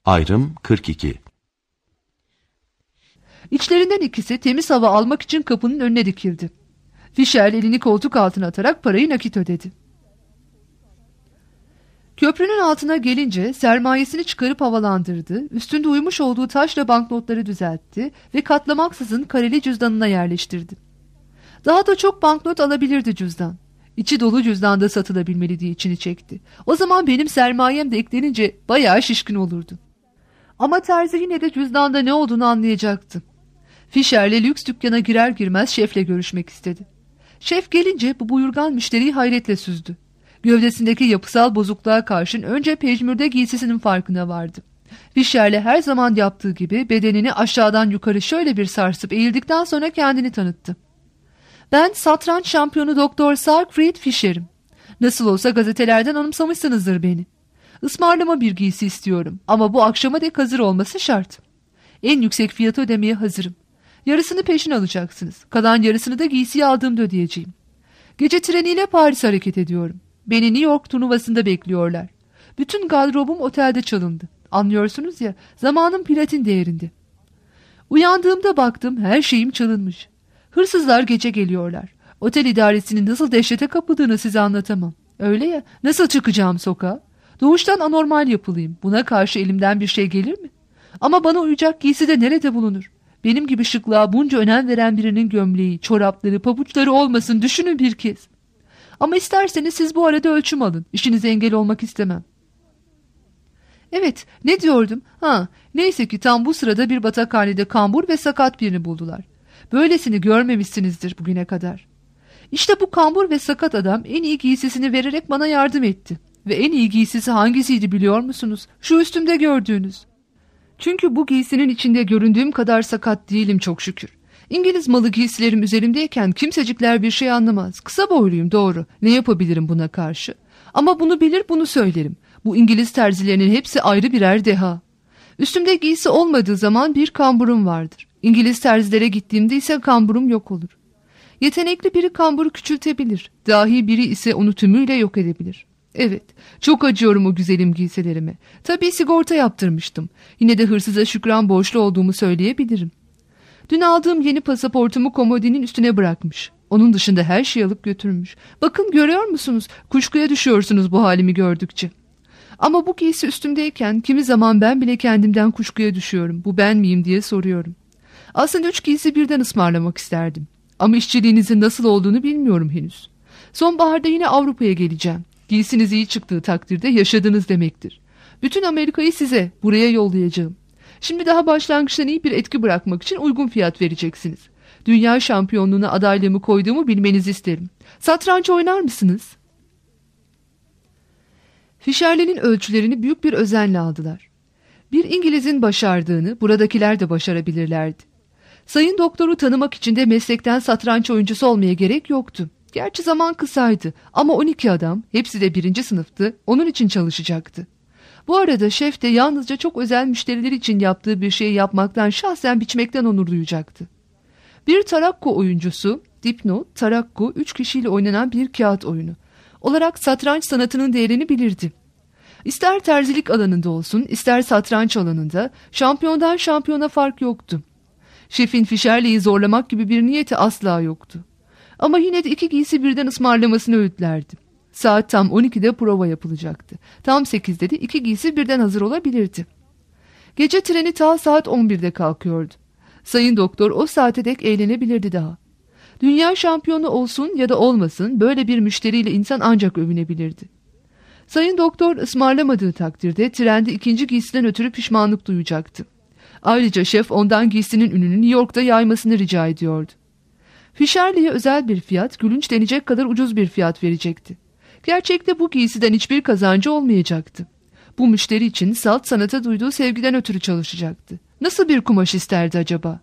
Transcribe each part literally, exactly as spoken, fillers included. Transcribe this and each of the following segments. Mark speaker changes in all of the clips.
Speaker 1: Ayrım kırk iki.
Speaker 2: İçlerinden ikisi temiz hava almak için kapının önüne dikildi. Fischer elini koltuk altına atarak parayı nakit ödedi. Köprünün altına gelince sermayesini çıkarıp havalandırdı, üstünde uyumuş olduğu taşla banknotları düzeltti ve katlamaksızın kareli cüzdanına yerleştirdi. Daha da çok banknot alabilirdi cüzdan. İçi dolu cüzdanda satılabilmeli diye içini çekti. O zaman benim sermayem de eklenince bayağı şişkin olurdu. Ama terzi yine de cüzdanda ne olduğunu anlayacaktı. Fischer'le lüks dükkana girer girmez şefle görüşmek istedi. Şef gelince bu buyurgan müşteriyi hayretle süzdü. Gövdesindeki yapısal bozukluğa karşın önce pejmürde giysisinin farkına vardı. Fischer'le her zaman yaptığı gibi bedenini aşağıdan yukarı şöyle bir sarsıp eğildikten sonra kendini tanıttı. Ben satranç şampiyonu Doktor Siegfried Fischer'im. Nasıl olsa gazetelerden anımsamışsınızdır beni. Ismarlama bir giysi istiyorum ama bu akşama dek hazır olması şart. En yüksek fiyatı ödemeye hazırım. Yarısını peşin alacaksınız. Kalan yarısını da giysiyi aldığımda ödeyeceğim. Gece treniyle Paris hareket ediyorum. Beni New York turnuvasında bekliyorlar. Bütün gardırobum otelde çalındı. Anlıyorsunuz ya, zamanım platin değerinde. Uyandığımda baktım her şeyim çalınmış. Hırsızlar gece geliyorlar. Otel idaresinin nasıl dehşete kapıldığını size anlatamam. Öyle ya, nasıl çıkacağım sokağa? Doğuştan anormal yapılıyım. Buna karşı elimden bir şey gelir mi? Ama bana uyacak giysi de nerede bulunur? Benim gibi şıklığa bunca önem veren birinin gömleği, çorapları, pabuçları olmasın, düşünün bir kez. Ama isterseniz siz bu arada ölçüm alın. İşinize engel olmak istemem. Evet, ne diyordum? Ha, neyse ki tam bu sırada bir batakhanede kambur ve sakat birini buldular. Böylesini görmemişsinizdir bugüne kadar. İşte bu kambur ve sakat adam en iyi giysisini vererek bana yardım etti. Ve en iyi giysisi hangisiydi biliyor musunuz? Şu üstümde gördüğünüz. Çünkü bu giysinin içinde göründüğüm kadar sakat değilim çok şükür. İngiliz malı giysilerim üzerimdeyken kimsecikler bir şey anlamaz. Kısa boyluyum doğru. Ne yapabilirim buna karşı? Ama bunu bilir bunu söylerim. Bu İngiliz terzilerinin hepsi ayrı birer deha. Üstümde giysi olmadığı zaman bir kamburum vardır. İngiliz terzilere gittiğimde ise kamburum yok olur. Yetenekli biri kamburu küçültebilir. Dahi biri ise onu tümüyle yok edebilir. Evet, çok acıyorum o güzelim giysilerime. Tabii sigorta yaptırmıştım. Yine de hırsıza şükran borçlu olduğumu söyleyebilirim. Dün aldığım yeni pasaportumu komodinin üstüne bırakmış. Onun dışında her şeyi alıp götürmüş. Bakın görüyor musunuz? Kuşkuya düşüyorsunuz bu halimi gördükçe. Ama bu giysi üstümdeyken kimi zaman ben bile kendimden kuşkuya düşüyorum. Bu ben miyim diye soruyorum. Aslında üç giysi birden ısmarlamak isterdim. Ama işçiliğinizin nasıl olduğunu bilmiyorum henüz. Sonbaharda yine Avrupa'ya geleceğim. Giysiniz iyi çıktığı takdirde yaşadınız demektir. Bütün Amerika'yı size, buraya yollayacağım. Şimdi daha başlangıçtan iyi bir etki bırakmak için uygun fiyat vereceksiniz. Dünya şampiyonluğuna adaylığımı koyduğumu bilmenizi isterim. Satranç oynar mısınız? Fischer'lerin ölçülerini büyük bir özenle aldılar. Bir İngiliz'in başardığını buradakiler de başarabilirlerdi. Sayın doktoru tanımak için de meslekten satranç oyuncusu olmaya gerek yoktu. Gerçi zaman kısaydı ama on iki adam, hepsi de birinci sınıftı, onun için çalışacaktı. Bu arada şef de yalnızca çok özel müşteriler için yaptığı bir şeyi yapmaktan şahsen biçmekten onur duyacaktı. Bir tarakko oyuncusu, dipnot, tarakko, üç kişiyle oynanan bir kağıt oyunu olarak satranç sanatının değerini bilirdi. İster terzilik alanında olsun, ister satranç alanında şampiyondan şampiyona fark yoktu. Şefin Fischer'leyi zorlamak gibi bir niyeti asla yoktu. Ama yine de iki giysi birden ısmarlamasını öğütlerdi. Saat tam on ikide prova yapılacaktı. Tam sekizde de iki giysi birden hazır olabilirdi. Gece treni ta saat on birde kalkıyordu. Sayın doktor o saate dek eğlenebilirdi daha. Dünya şampiyonu olsun ya da olmasın böyle bir müşteriyle insan ancak övünebilirdi. Sayın doktor ısmarlamadığı takdirde trende ikinci giysiden ötürü pişmanlık duyacaktı. Ayrıca şef ondan giysinin ününü New York'ta yaymasını rica ediyordu. Fischer'liye özel bir fiyat, gülünç denecek kadar ucuz bir fiyat verecekti. Gerçekte bu giysiden hiçbir kazancı olmayacaktı. Bu müşteri için salt sanata duyduğu sevgiden ötürü çalışacaktı. Nasıl bir kumaş isterdi acaba?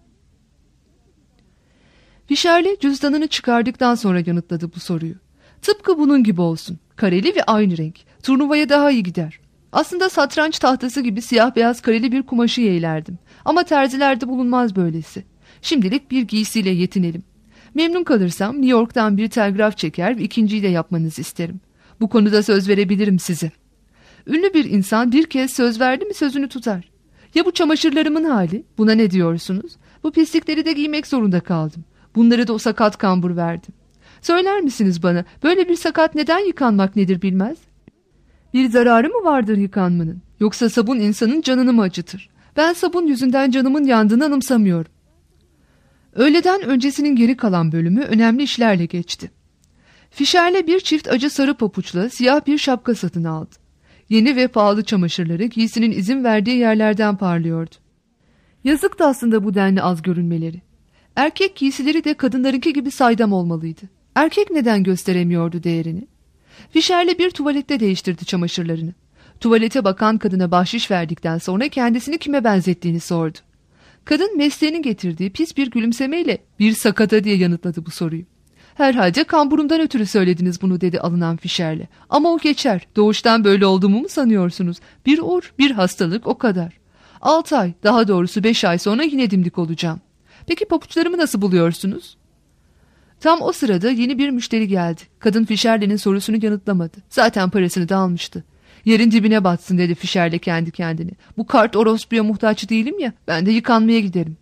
Speaker 2: Fischer'li cüzdanını çıkardıktan sonra yanıtladı bu soruyu. Tıpkı bunun gibi olsun. Kareli ve aynı renk. Turnuvaya daha iyi gider. Aslında satranç tahtası gibi siyah beyaz kareli bir kumaşı yeğlerdim. Ama terzilerde bulunmaz böylesi. Şimdilik bir giysiyle yetinelim. Memnun kalırsam New York'tan bir telgraf çeker ve ikinciyi de yapmanızı isterim. Bu konuda söz verebilirim size. Ünlü bir insan bir kez söz verdi mi sözünü tutar. Ya bu çamaşırlarımın hali? Buna ne diyorsunuz? Bu pislikleri de giymek zorunda kaldım. Bunları da o sakat kambur verdi. Söyler misiniz bana, böyle bir sakat neden yıkanmak nedir bilmez? Bir zararı mı vardır yıkanmanın? Yoksa sabun insanın canını mı acıtır? Ben sabun yüzünden canımın yandığını anımsamıyorum. Öğleden öncesinin geri kalan bölümü önemli işlerle geçti. Fischer'le bir çift acı sarı papuçla siyah bir şapka satın aldı. Yeni ve pahalı çamaşırları giysinin izin verdiği yerlerden parlıyordu. Yazıktı aslında bu denli az görünmeleri. Erkek giysileri de kadınlarınki gibi saydam olmalıydı. Erkek neden gösteremiyordu değerini? Fischer'le bir tuvalette değiştirdi çamaşırlarını. Tuvalete bakan kadına bahşiş verdikten sonra kendisini kime benzettiğini sordu. Kadın mesleğinin getirdiği pis bir gülümsemeyle bir sakata diye yanıtladı bu soruyu. Herhalde kamburumdan ötürü söylediniz bunu dedi alınan Fischer'le. Ama o geçer. Doğuştan böyle olduğumu mu sanıyorsunuz? Bir uğur, bir hastalık o kadar. Altı ay, daha doğrusu beş ay sonra yine dimdik olacağım. Peki papuçlarımı nasıl buluyorsunuz? Tam o sırada yeni bir müşteri geldi. Kadın Fischer'lerin sorusunu yanıtlamadı. Zaten parasını da almıştı. Yerin dibine batsın dedi Fischer'le kendi kendine. Bu kart orospuya muhtaç değilim ya, ben de yıkanmaya giderim.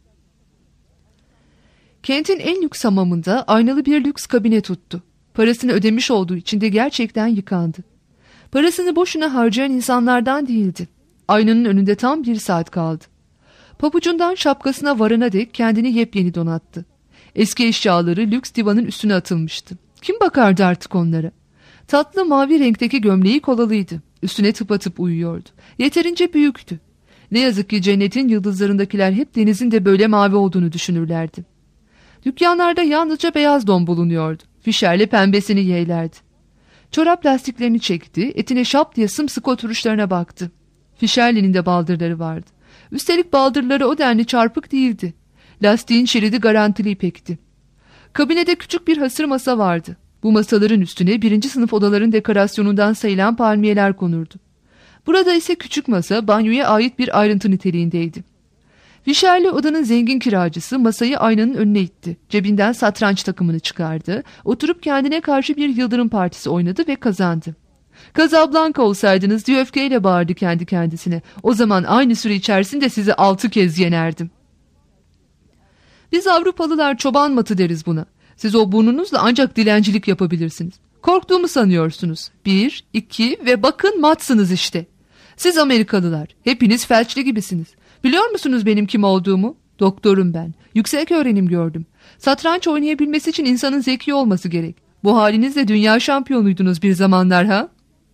Speaker 2: Kentin en lüks hamamında aynalı bir lüks kabine tuttu. Parasını ödemiş olduğu için de gerçekten yıkandı. Parasını boşuna harcayan insanlardan değildi. Aynanın önünde tam bir saat kaldı. Papucundan şapkasına varana dek kendini yepyeni donattı. Eski eşyaları lüks divanın üstüne atılmıştı. Kim bakardı artık onlara? Tatlı mavi renkteki gömleği kolalıydı. Üstüne tıpatıp uyuyordu. Yeterince büyüktü. Ne yazık ki cennetin yıldızlarındakiler hep denizin de böyle mavi olduğunu düşünürlerdi. Dükkanlarda yalnızca beyaz don bulunuyordu. Fischer'le pembesini yeğlerdi. Çorap lastiklerini çekti, etine şap diye sımsıkı oturuşlarına baktı. Fischer'lerin de baldırları vardı. Üstelik baldırları o denli çarpık değildi. Lastiğin şeridi garantili ipekti. Kabinede küçük bir hasır masa vardı. Bu masaların üstüne birinci sınıf odaların dekorasyonundan sayılan palmiyeler konurdu. Burada ise küçük masa banyoya ait bir ayrıntı niteliğindeydi. Fischer'le odanın zengin kiracısı masayı aynanın önüne itti. Cebinden satranç takımını çıkardı. Oturup kendine karşı bir yıldırım partisi oynadı ve kazandı. Casablanca olsaydınız diye öfkeyle bağırdı kendi kendisine. O zaman aynı süre içerisinde sizi altı kez yenerdim. Biz Avrupalılar çoban matı deriz buna. Siz o burnunuzla ancak dilencilik yapabilirsiniz. Korktuğumu sanıyorsunuz. Bir, iki ve bakın matsınız işte. Siz Amerikalılar, hepiniz felçli gibisiniz. Biliyor musunuz benim kim olduğumu? Doktorum ben. Yüksek öğrenim gördüm. Satranç oynayabilmesi için insanın zeki olması gerek. Bu halinizle dünya şampiyonuydunuz bir zamanlar ha?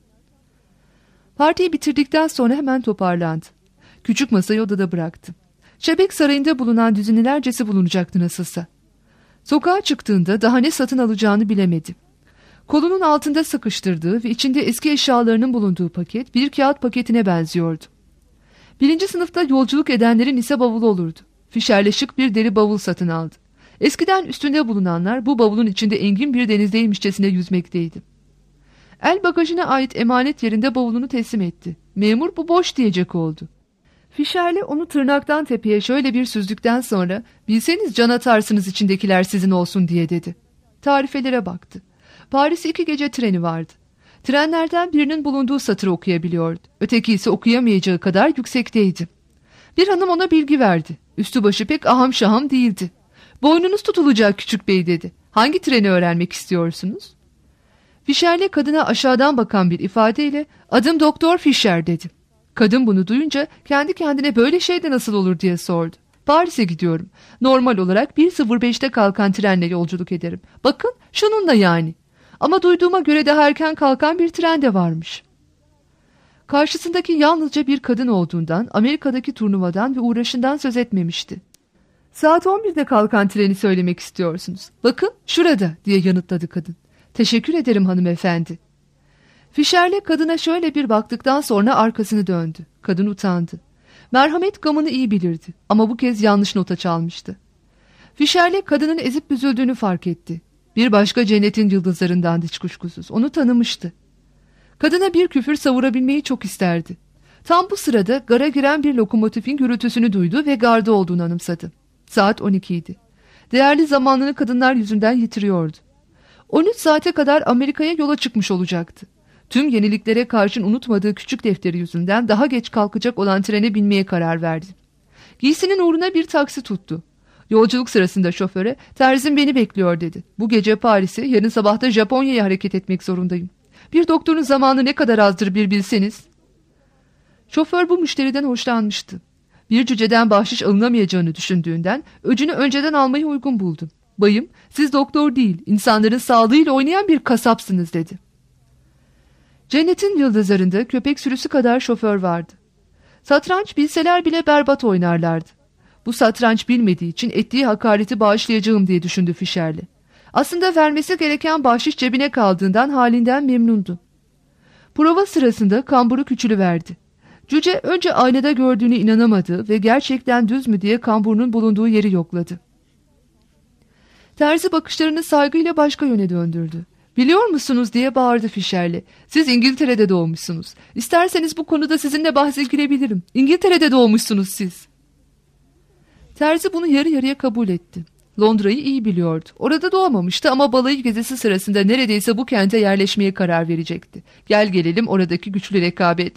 Speaker 2: Partiyi bitirdikten sonra hemen toparlandı. Küçük masayı odada bıraktı. Şebek Sarayı'nda bulunan düzinelercesi bulunacaktı nasılsa. Sokağa çıktığında daha ne satın alacağını bilemedi. Kolunun altında sıkıştırdığı ve içinde eski eşyalarının bulunduğu paket bir kağıt paketine benziyordu. Birinci sınıfta yolculuk edenlerin ise bavulu olurdu. Fischer'le şık bir deri bavul satın aldı. Eskiden üstünde bulunanlar bu bavulun içinde engin bir denizdeymişçesine yüzmekteydi. El bagajına ait emanet yerinde bavulunu teslim etti. Memur bu boş diyecek oldu. Fischer'le onu tırnaktan tepeye şöyle bir süzdükten sonra bilseniz can atarsınız içindekiler sizin olsun diye dedi. Tarifelere baktı. Paris iki gece treni vardı. Trenlerden birinin bulunduğu satırı okuyabiliyordu. Öteki ise okuyamayacağı kadar yüksekteydi. Bir hanım ona bilgi verdi. Üstü başı pek aham şaham değildi. Boynunuz tutulacak küçük bey dedi. Hangi treni öğrenmek istiyorsunuz? Fischer'le kadına aşağıdan bakan bir ifadeyle adım Doktor Fischer dedi. Kadın bunu duyunca kendi kendine böyle şey de nasıl olur diye sordu. Paris'e gidiyorum. Normal olarak bir sıfır beşte kalkan trenle yolculuk ederim. Bakın şununla yani. Ama duyduğuma göre daha erken kalkan bir tren de varmış. Karşısındaki yalnızca bir kadın olduğundan Amerika'daki turnuvadan ve uğraşından söz etmemişti. Saat on birde kalkan treni söylemek istiyorsunuz. Bakın şurada diye yanıtladı kadın. Teşekkür ederim hanımefendi. Fischer'le kadına şöyle bir baktıktan sonra arkasını döndü. Kadın utandı. Merhamet gamını iyi bilirdi ama bu kez yanlış nota çalmıştı. Fischer'le kadının ezip büzüldüğünü fark etti. Bir başka cennetin yıldızlarındandı hiç kuşkusuz. Onu tanımıştı. Kadına bir küfür savurabilmeyi çok isterdi. Tam bu sırada gara giren bir lokomotifin gürültüsünü duydu ve garda olduğunu anımsadı. Saat on iki idi. Değerli zamanını kadınlar yüzünden yitiriyordu. on üç saate kadar Amerika'ya yola çıkmış olacaktı. Tüm yeniliklere karşın unutmadığı küçük defteri yüzünden daha geç kalkacak olan trene binmeye karar verdi. Giysinin uğruna bir taksi tuttu. Yolculuk sırasında şoföre, "Terzim beni bekliyor," dedi. "Bu gece Paris'e, yarın sabah da Japonya'ya hareket etmek zorundayım. Bir doktorun zamanı ne kadar azdır bir bilseniz." Şoför bu müşteriden hoşlanmıştı. Bir cüceden bahşiş alınamayacağını düşündüğünden öcünü önceden almayı uygun buldu. "Bayım, siz doktor değil, insanların sağlığıyla oynayan bir kasapsınız," dedi. Cennetin yıldızlarında köpek sürüsü kadar şoför vardı. Satranç bilseler bile berbat oynarlardı. Bu satranç bilmediği için ettiği hakareti bağışlayacağım diye düşündü Fişerli. Aslında vermesi gereken bahşiş cebine kaldığından halinden memnundu. Prova sırasında kamburu küçülüverdi. Cüce önce aynada gördüğüne inanamadı ve gerçekten düz mü diye kamburun bulunduğu yeri yokladı. Terzi bakışlarını saygıyla başka yöne döndürdü. "Biliyor musunuz?" diye bağırdı Fişerli. "Siz İngiltere'de doğmuşsunuz. İsterseniz bu konuda sizinle bahse girebilirim. İngiltere'de doğmuşsunuz siz." Terzi bunu yarı yarıya kabul etti. Londra'yı iyi biliyordu. Orada doğmamıştı ama balayı gezisi sırasında neredeyse bu kente yerleşmeye karar verecekti. Gel gelelim oradaki güçlü rekabet.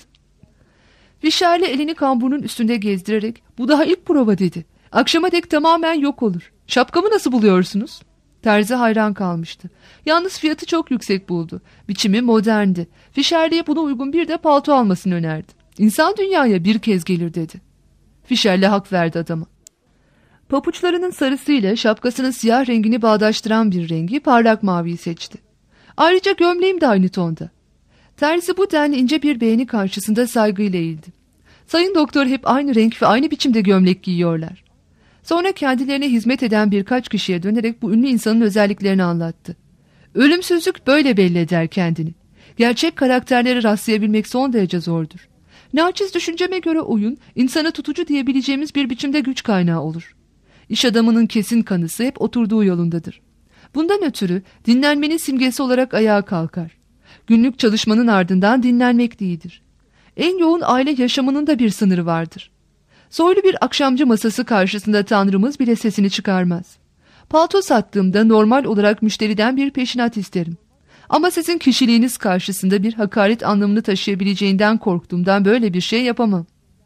Speaker 2: Fişerli elini kamburun üstünde gezdirerek, "Bu daha ilk prova," dedi. "Akşama dek tamamen yok olur. Şapkamı nasıl buluyorsunuz?" Terzi hayran kalmıştı. Yalnız fiyatı çok yüksek buldu. Biçimi moderndi. Fişerli'ye buna uygun bir de palto almasını önerdi. "İnsan dünyaya bir kez gelir," dedi. Fişerli hak verdi adama. Papuçlarının sarısıyla şapkasının siyah rengini bağdaştıran bir rengi parlak maviyi seçti. "Ayrıca gömleğim de aynı tonda." Terzi bu denli ince bir beğeni karşısında saygıyla eğildi. "Sayın doktor hep aynı renk ve aynı biçimde gömlek giyiyorlar." Sonra kendilerine hizmet eden birkaç kişiye dönerek bu ünlü insanın özelliklerini anlattı. "Ölümsüzlük böyle belli eder kendini. Gerçek karakterlere rastlayabilmek son derece zordur. Naçiz düşünceme göre oyun, insana tutucu diyebileceğimiz bir biçimde güç kaynağı olur. İş adamının kesin kanısı hep oturduğu yolundadır. Bundan ötürü dinlenmenin simgesi olarak ayağa kalkar. Günlük çalışmanın ardından dinlenmek değildir. En yoğun aile yaşamının da bir sınırı vardır. Soylu bir akşamcı masası karşısında Tanrımız bile sesini çıkarmaz. Palto sattığımda normal olarak müşteriden bir peşinat isterim. Ama sizin kişiliğiniz karşısında bir hakaret anlamını taşıyabileceğinden korktuğumdan böyle bir şey yapamam."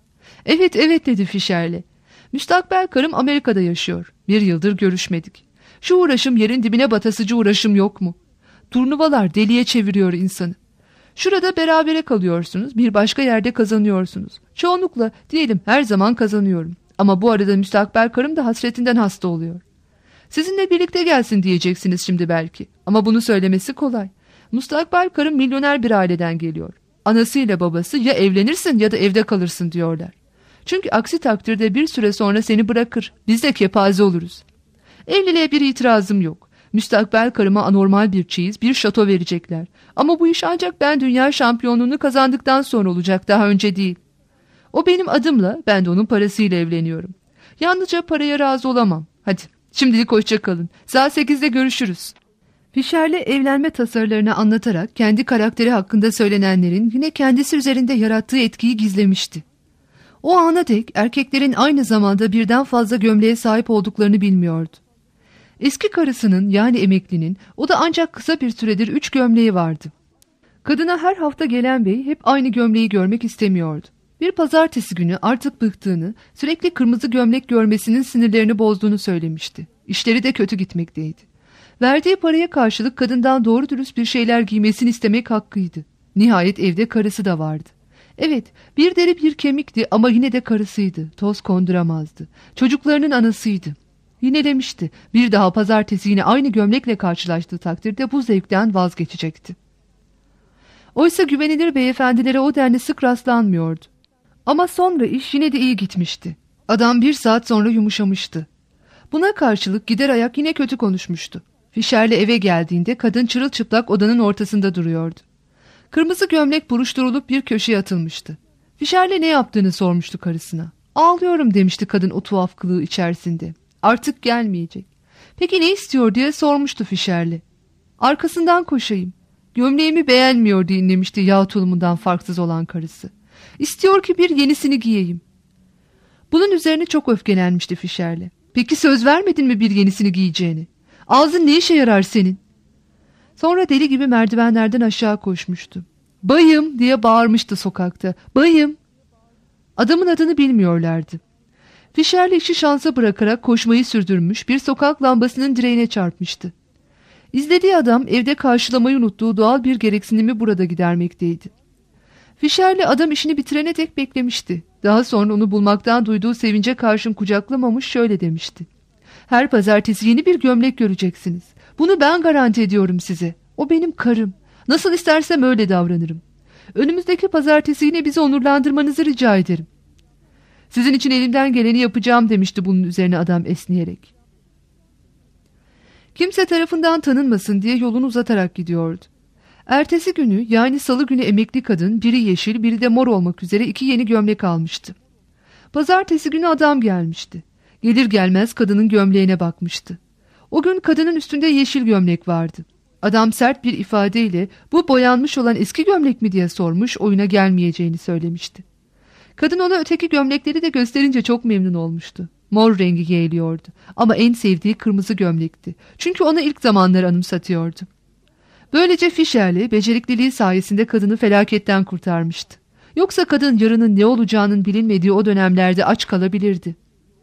Speaker 2: "Evet evet," dedi Fişerli. "Müstakbel karım Amerika'da yaşıyor. Bir yıldır görüşmedik. Şu uğraşım yerin dibine batasıcı uğraşım yok mu? Turnuvalar deliye çeviriyor insanı. Şurada berabere kalıyorsunuz, bir başka yerde kazanıyorsunuz. Çoğunlukla diyelim her zaman kazanıyorum. Ama bu arada müstakbel karım da hasretinden hasta oluyor. Sizinle birlikte gelsin diyeceksiniz şimdi belki. Ama bunu söylemesi kolay. Müstakbel karım milyoner bir aileden geliyor. Anasıyla babası ya evlenirsin ya da evde kalırsın diyorlar. Çünkü aksi takdirde bir süre sonra seni bırakır. Biz de kepaze oluruz. Evliliğe bir itirazım yok. Müstakbel karıma anormal bir çeyiz, bir şato verecekler. Ama bu iş ancak ben dünya şampiyonluğunu kazandıktan sonra olacak, daha önce değil. O benim adımla, ben de onun parasıyla evleniyorum. Yalnızca paraya razı olamam. Hadi şimdilik hoşça kalın. Saat sekizde görüşürüz." Fişerli evlenme tasarılarını anlatarak kendi karakteri hakkında söylenenlerin yine kendisi üzerinde yarattığı etkiyi gizlemişti. O ana dek erkeklerin aynı zamanda birden fazla gömleğe sahip olduklarını bilmiyordu. Eski karısının, yani emeklinin, o da ancak kısa bir süredir üç gömleği vardı. Kadına her hafta gelen bey hep aynı gömleği görmek istemiyordu. Bir pazartesi günü artık bıktığını, sürekli kırmızı gömlek görmesinin sinirlerini bozduğunu söylemişti. İşleri de kötü gitmekteydi. Verdiği paraya karşılık kadından doğru dürüst bir şeyler giymesini istemek hakkıydı. Nihayet evde karısı da vardı. Evet, bir deri bir kemikti ama yine de karısıydı. Toz konduramazdı. Çocuklarının anasıydı. Yinelemişti. Bir daha pazartesi yine aynı gömlekle karşılaştığı takdirde bu zevkten vazgeçecekti. Oysa güvenilir beyefendilere o denli sık rastlanmıyordu. Ama sonra iş yine de iyi gitmişti. Adam bir saat sonra yumuşamıştı. Buna karşılık gider ayak yine kötü konuşmuştu. Fişerli eve geldiğinde kadın çırılçıplak odanın ortasında duruyordu. Kırmızı gömlek buruşturulup bir köşeye atılmıştı. Fişerli ne yaptığını sormuştu karısına. "Ağlıyorum," demişti kadın o tuhaf kılığı içerisinde. "Artık gelmeyecek." "Peki ne istiyor?" diye sormuştu Fişerli. "Arkasından koşayım." "Gömleğimi beğenmiyor," diye inlemişti yağ tulumundan farksız olan karısı. "İstiyor ki bir yenisini giyeyim." Bunun üzerine çok öfkelenmişti Fişerli. "Peki söz vermedin mi bir yenisini giyeceğini? Ağzın ne işe yarar senin?" Sonra deli gibi merdivenlerden aşağı koşmuştu. "Bayım!" diye bağırmıştı sokakta. "Bayım!" Adamın adını bilmiyorlardı. Fischer'le işi şansa bırakarak koşmayı sürdürmüş, bir sokak lambasının direğine çarpmıştı. İzlediği adam evde karşılamayı unuttuğu doğal bir gereksinimi burada gidermekteydi. Fischer'le adam işini bitirene dek beklemişti. Daha sonra onu bulmaktan duyduğu sevince karşın kucaklamamış, şöyle demişti: "Her pazartesi yeni bir gömlek göreceksiniz. Bunu ben garanti ediyorum size. O benim karım. Nasıl istersem öyle davranırım. Önümüzdeki pazartesi yine bizi onurlandırmanızı rica ederim." "Sizin için elimden geleni yapacağım," demişti bunun üzerine adam esniyerek. Kimse tarafından tanınmasın diye yolunu uzatarak gidiyordu. Ertesi günü, yani salı günü, emekli kadın biri yeşil biri de mor olmak üzere iki yeni gömlek almıştı. Pazartesi günü adam gelmişti. Gelir gelmez kadının gömleğine bakmıştı. O gün kadının üstünde yeşil gömlek vardı. Adam sert bir ifadeyle "Bu boyanmış olan eski gömlek mi?" diye sormuş, oyuna gelmeyeceğini söylemişti. Kadın ona öteki gömlekleri de gösterince çok memnun olmuştu. Mor rengi yeğliyordu ama en sevdiği kırmızı gömlekti. Çünkü ona ilk zamanları anımsatıyordu. Böylece Fischer'le becerikliliği sayesinde kadını felaketten kurtarmıştı. Yoksa kadın yarının ne olacağının bilinmediği o dönemlerde aç kalabilirdi.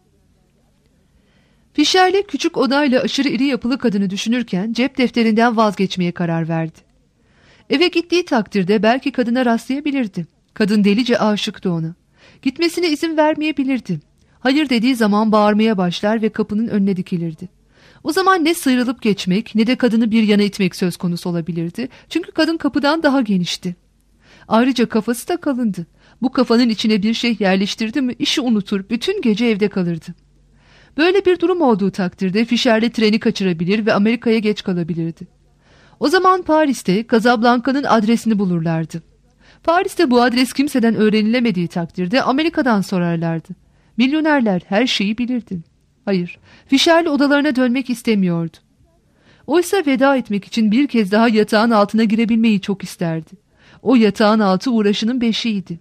Speaker 2: Fischer'le küçük odayla aşırı iri yapılı kadını düşünürken cep defterinden vazgeçmeye karar verdi. Eve gittiği takdirde belki kadına rastlayabilirdi. Kadın delice aşıktı ona. Gitmesine izin vermeyebilirdi. Hayır dediği zaman bağırmaya başlar ve kapının önüne dikilirdi. O zaman ne sıyrılıp geçmek ne de kadını bir yana itmek söz konusu olabilirdi. Çünkü kadın kapıdan daha genişti. Ayrıca kafası da kalındı. Bu kafanın içine bir şey yerleştirdi mi işi unutur, bütün gece evde kalırdı. Böyle bir durum olduğu takdirde Fischer'le treni kaçırabilir ve Amerika'ya geç kalabilirdi. O zaman Paris'te Casablanca'nın adresini bulurlardı. Paris'te bu adres kimseden öğrenilemediği takdirde Amerika'dan sorarlardı. Milyonerler her şeyi bilirdi. Hayır, Fischer'le odalarına dönmek istemiyordu. Oysa veda etmek için bir kez daha yatağın altına girebilmeyi çok isterdi. O yatağın altı uğraşının beşiğiydi.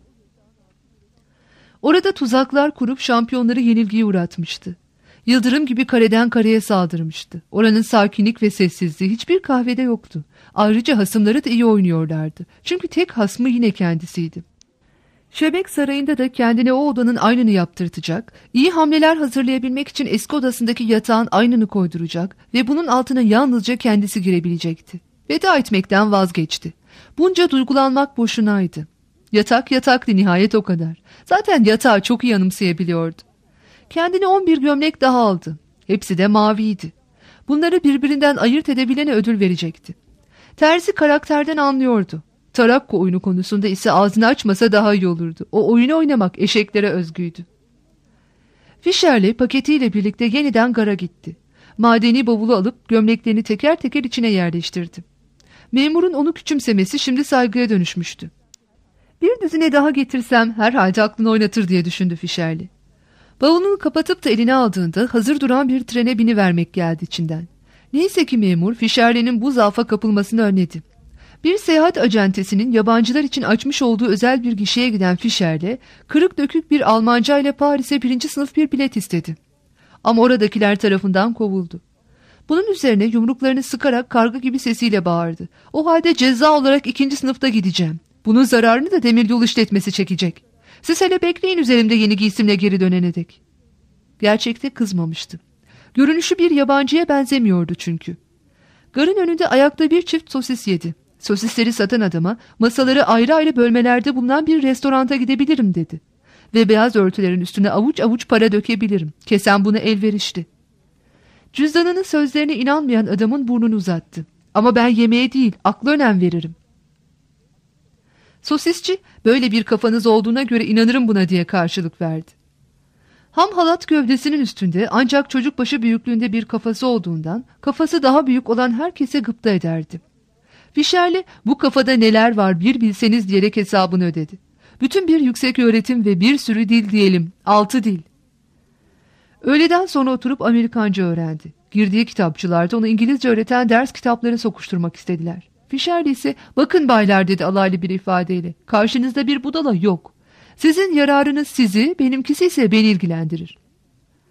Speaker 2: Orada tuzaklar kurup şampiyonları yenilgiye uğratmıştı. Yıldırım gibi kareden kareye saldırmıştı. Oranın sakinlik ve sessizliği hiçbir kahvede yoktu. Ayrıca hasımları da iyi oynuyorlardı. Çünkü tek hasmı yine kendisiydi. Şebek Sarayı'nda da kendine o odanın aynını yaptırtacak, iyi hamleler hazırlayabilmek için eski odasındaki yatağın aynını koyduracak ve bunun altına yalnızca kendisi girebilecekti. Veda etmekten vazgeçti. Bunca duygulanmak boşunaydı. Yatak yataktı nihayet, o kadar. Zaten yatağı çok iyi anımsayabiliyordu. Kendine on bir gömlek daha aldı. Hepsi de maviydi. Bunları birbirinden ayırt edebilene ödül verecekti. Terzi karakterden anlıyordu. Tarakko oyunu konusunda ise ağzını açmasa daha iyi olurdu. O oyunu oynamak eşeklere özgüydü. Fischer'le paketiyle birlikte yeniden gara gitti. Madeni bavulu alıp gömleklerini teker teker içine yerleştirdi. Memurun onu küçümsemesi şimdi saygıya dönüşmüştü. Bir düzine daha getirsem herhalde aklını oynatır diye düşündü Fischer'le. Bavulunu kapatıp da eline aldığında hazır duran bir trene binivermek geldi içinden. Neyse ki memur Fischer'lerin bu zaafa kapılmasını önledi. Bir seyahat acentesinin yabancılar için açmış olduğu özel bir gişeye giden Fischer'le kırık dökük bir Almanca ile Paris'e birinci sınıf bir bilet istedi. Ama oradakiler tarafından kovuldu. Bunun üzerine yumruklarını sıkarak karga gibi sesiyle bağırdı. "O halde ceza olarak ikinci sınıfta gideceğim. Bunun zararını da demiryolu işletmesi çekecek. Siz hele bekleyin üzerimde yeni giysimle geri dönene dek." Gerçekte kızmamıştı. Görünüşü bir yabancıya benzemiyordu çünkü. Garın önünde ayakta bir çift sosis yedi. Sosisleri satan adama masaları ayrı ayrı bölmelerde bulunan bir restoranta gidebilirim dedi. Ve beyaz örtülerin üstüne avuç avuç para dökebilirim. Kesen buna elverişli. Cüzdanının sözlerine inanmayan adamın burnunu uzattı. "Ama ben yemeğe değil, akla önem veririm." Sosisçi, "Böyle bir kafanız olduğuna göre inanırım buna," diye karşılık verdi. Ham halat gövdesinin üstünde ancak çocuk başı büyüklüğünde bir kafası olduğundan kafası daha büyük olan herkese gıpta ederdi. Fischer'le "Bu kafada neler var bir bilseniz," diyerek hesabını ödedi. Bütün bir yüksek öğretim ve bir sürü dil diyelim, altı dil. Öğleden sonra oturup Amerikanca öğrendi. Girdiği kitapçılarda onu İngilizce öğreten ders kitapları sokuşturmak istediler. Fischer'le ise "Bakın baylar," dedi alaylı bir ifadeyle, "karşınızda bir budala yok. Sizin yararınız sizi, benimkisi ise beni ilgilendirir."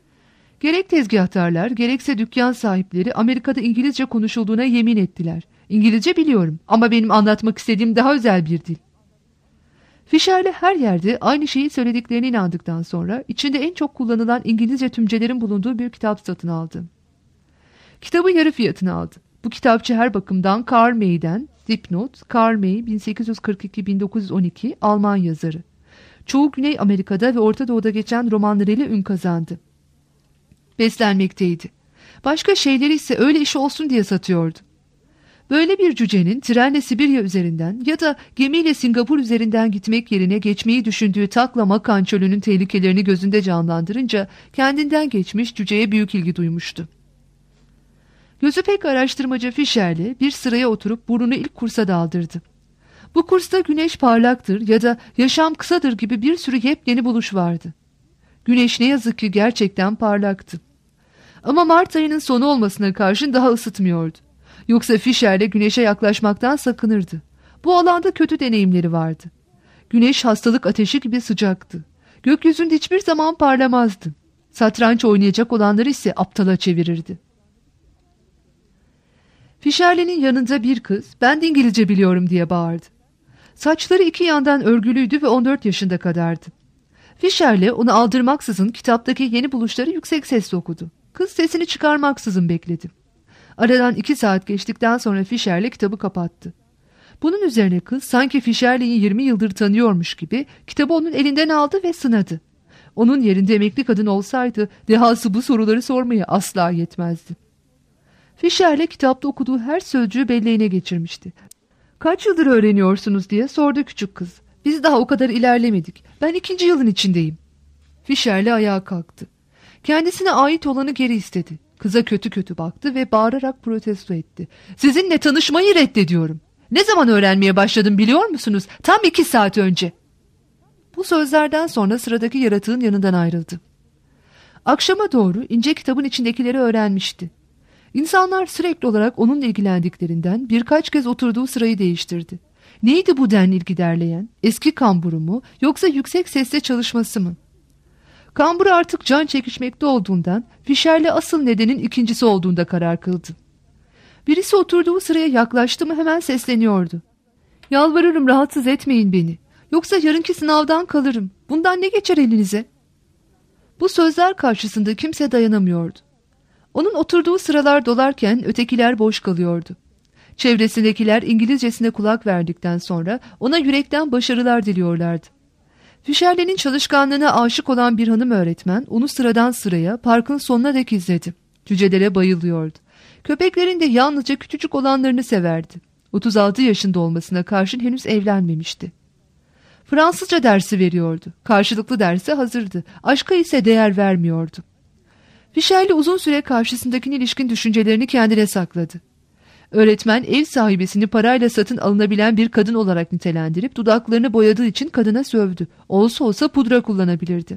Speaker 2: Gerek tezgahtarlar gerekse dükkan sahipleri Amerika'da İngilizce konuşulduğuna yemin ettiler. İngilizce biliyorum ama benim anlatmak istediğim daha özel bir dil. Fischer'le her yerde aynı şeyi söylediklerine inandıktan sonra içinde en çok kullanılan İngilizce tümcelerin bulunduğu bir kitap satın aldı. Kitabı yarı fiyatına aldı. Bu kitapçı her bakımdan Karl May'den, dipnot, Karl May bin sekiz yüz kırk iki - bin dokuz yüz on iki Alman yazarı. Çoğu Güney Amerika'da ve Orta Doğu'da geçen romanlarıyla ün kazandı. Beslenmekteydi. Başka şeyleri ise öyle işi olsun diye satıyordu. Böyle bir cücenin trenle Sibirya üzerinden ya da gemiyle Singapur üzerinden gitmek yerine geçmeyi düşündüğü Takla Makan çölünün tehlikelerini gözünde canlandırınca kendinden geçmiş cüceye büyük ilgi duymuştu. Gözü pek araştırmacı Fischer'le bir sıraya oturup burnunu ilk kursa daldırdı. Bu kursta güneş parlaktır ya da yaşam kısadır gibi bir sürü yepyeni buluş vardı. Güneş ne yazık ki gerçekten parlaktı. Ama Mart ayının sonu olmasına karşın daha ısıtmıyordu. Yoksa Fischer'le güneşe yaklaşmaktan sakınırdı. Bu alanda kötü deneyimleri vardı. Güneş hastalık ateşi gibi sıcaktı. Gökyüzünde hiçbir zaman parlamazdı. Satranç oynayacak olanları ise aptala çevirirdi. Fischer'lerin yanında bir kız, "Ben de İngilizce biliyorum," diye bağırdı. Saçları iki yandan örgülüydü ve on dört yaşında kadardı. Fischer'le onu aldırmaksızın kitaptaki yeni buluşları yüksek sesle okudu. Kız sesini çıkarmaksızın bekledi. Aradan iki saat geçtikten sonra Fischer'le kitabı kapattı. Bunun üzerine kız sanki Fischer'leyi yirmi yıldır tanıyormuş gibi kitabı onun elinden aldı ve sınadı. Onun yerinde emekli kadın olsaydı dehası bu soruları sormaya asla yetmezdi. Fischer'le kitapta okuduğu her sözcüğü belleğine geçirmişti. "Kaç yıldır öğreniyorsunuz?" diye sordu küçük kız. "Biz daha o kadar ilerlemedik. Ben ikinci yılın içindeyim." Fischer'le ayağa kalktı. Kendisine ait olanı geri istedi. Kıza kötü kötü baktı ve bağırarak protesto etti. "Sizinle tanışmayı reddediyorum. Ne zaman öğrenmeye başladım biliyor musunuz? Tam iki saat önce." Bu sözlerden sonra sıradaki yaratığın yanından ayrıldı. Akşama doğru ince kitabın içindekileri öğrenmişti. İnsanlar sürekli olarak onunla ilgilendiklerinden birkaç kez oturduğu sırayı değiştirdi. Neydi bu denli ilgi derleyen? Eski kamburu mu yoksa yüksek sesle çalışması mı? Kamburu artık can çekişmekte olduğundan Fischer'le asıl nedenin ikincisi olduğunda karar kıldı. Birisi oturduğu sıraya yaklaştı mı hemen sesleniyordu. "Yalvarırım rahatsız etmeyin beni. Yoksa yarınki sınavdan kalırım. Bundan ne geçer elinize?" Bu sözler karşısında kimse dayanamıyordu. Onun oturduğu sıralar dolarken ötekiler boş kalıyordu. Çevresindekiler İngilizcesine kulak verdikten sonra ona yürekten başarılar diliyorlardı. Fischer'lerin çalışkanlığına aşık olan bir hanım öğretmen onu sıradan sıraya parkın sonuna dek izledi. Cücelere bayılıyordu. Köpeklerin de yalnızca küçücük olanlarını severdi. otuz altı yaşında olmasına karşın henüz evlenmemişti. Fransızca dersi veriyordu. Karşılıklı derse hazırdı. Aşka ise değer vermiyordu. Fischer'le uzun süre karşısındakine ilişkin düşüncelerini kendine sakladı. Öğretmen ev sahibesini parayla satın alınabilen bir kadın olarak nitelendirip dudaklarını boyadığı için kadına sövdü. Olsa olsa pudra kullanabilirdi.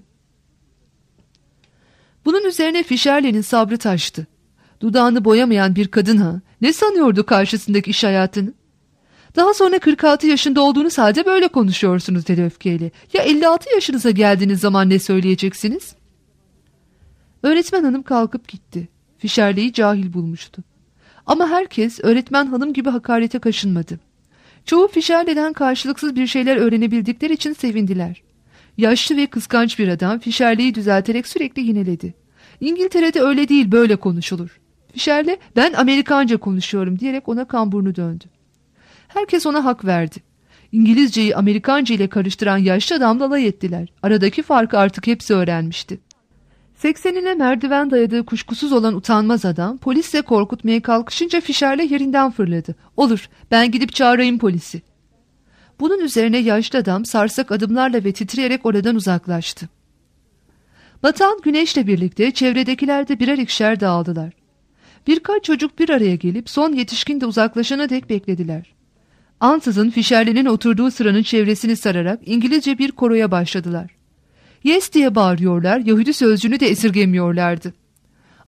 Speaker 2: Bunun üzerine Fischer'lerin sabrı taştı. Dudağını boyamayan bir kadın ha, ne sanıyordu karşısındaki iş hayatını? Daha sonra kırk altı yaşında olduğunuz halde böyle konuşuyorsunuz dedi öfkeyle. Ya elli altı yaşınıza geldiğiniz zaman ne söyleyeceksiniz? Öğretmen hanım kalkıp gitti. Fischer'leyi cahil bulmuştu. Ama herkes öğretmen hanım gibi hakarete kaşınmadı. Çoğu Fischer'leden karşılıksız bir şeyler öğrenebildikleri için sevindiler. Yaşlı ve kıskanç bir adam Fischer'leyi düzelterek sürekli yineledi. "İngiltere'de öyle değil, böyle konuşulur." Fischer'le "Ben Amerikanca konuşuyorum," diyerek ona kamburunu döndü. Herkes ona hak verdi. İngilizceyi Amerikanca ile karıştıran yaşlı adamla alay ettiler. Aradaki farkı artık hepsi öğrenmişti. Seksenine merdiven dayadığı kuşkusuz olan utanmaz adam polisle korkutmaya kalkışınca Fischer'le yerinden fırladı. "Olur, ben gidip çağırayım polisi." Bunun üzerine yaşlı adam sarsak adımlarla ve titreyerek oradan uzaklaştı. Batan güneşle birlikte çevredekiler de birer ikişer dağıldılar. Birkaç çocuk bir araya gelip son yetişkin de uzaklaşana dek beklediler. Ansızın Fischer'lerin oturduğu sıranın çevresini sararak İngilizce bir koroya başladılar. "Yes" diye bağırıyorlar, Yahudi sözcüğünü de esirgemiyorlardı.